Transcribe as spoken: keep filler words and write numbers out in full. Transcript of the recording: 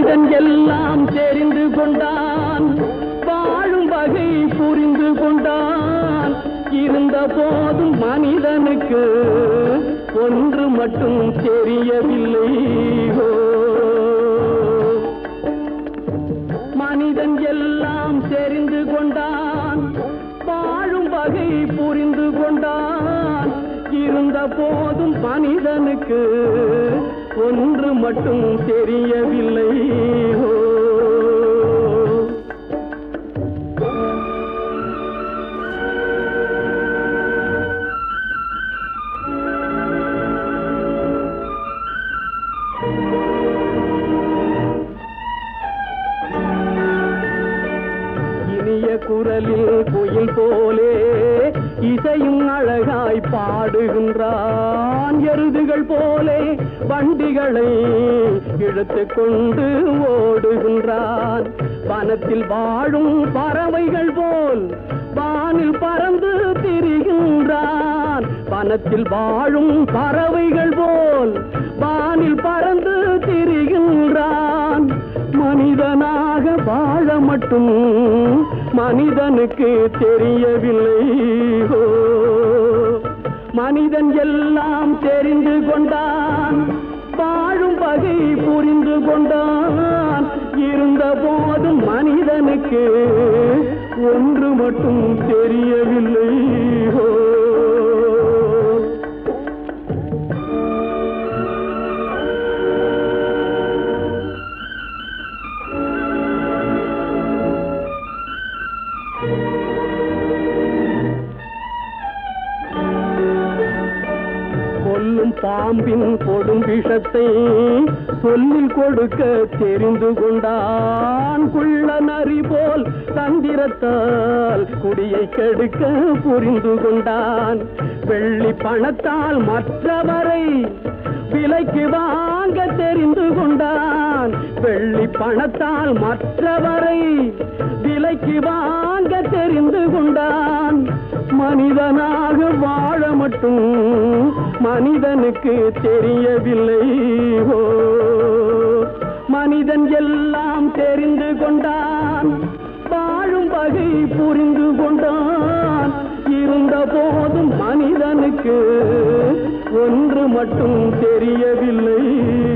மனிதன் எல்லாம் தெரிந்து கொண்டான், வாழும் வகை புரிந்து கொண்டான். இருந்த போதும் மனிதனுக்கு ஒன்று மட்டும் தெரியவில்லை. மனிதன் எல்லாம் தெரிந்து கொண்டான், வாழும் வகை புரிந்து கொண்டான். இருந்த போதும் மனிதனுக்கு ஒன்று மட்டும் தெரியவில்லை. இனிய குரலில் குயில் போலே இசையும் அழகாய் பாடுகின்றான். எருதுகள் போலே வண்டிகளை இழுத்து கொண்டு ஓடுகின்றான். வனத்தில் வாழும் பறவைகள் போல் வானில் பறந்து திரிகின்றான். வனத்தில் வாழும் பறவைகள் போல் வானில் பறந்து திரிகின்றான். மனிதனாக வாழ மட்டும் மனிதனுக்கு தெரியவில்லை. மனிதன் எல்லாம் தெரிந்து கொண்டான், வாழும் வகை புரிந்து கொண்டான். இருந்த போதும் மனிதனுக்கு ஒன்று மட்டும் தெரியவில்லை. கொல்லும் பாம்பின் கொடும் விஷத்தை சொல்லில் கொடுக்க தெரிந்து கொண்டான். குள்ள நரி போல் தந்திரத்தால் குடியை கெடுக்க புரிந்து கொண்டான். வெள்ளி பணத்தால் மற்றவரை விலைக்கு வாங்க தெரிந்து கொண்டான். வெள்ளி பணத்தால் மற்றவரை விலைக்கு வாங்க தெரிந்து கொண்டான். மனிதனாக வாழ மட்டும் மனிதனுக்கு தெரியவில்லை. மனிதன் எல்லாம் தெரிந்து கொண்டான், வாழும் வகை புரிந்து கொண்டான். இருந்த போதும் மனிதனுக்கு ஒன்று மட்டும் தெரியவில்லை.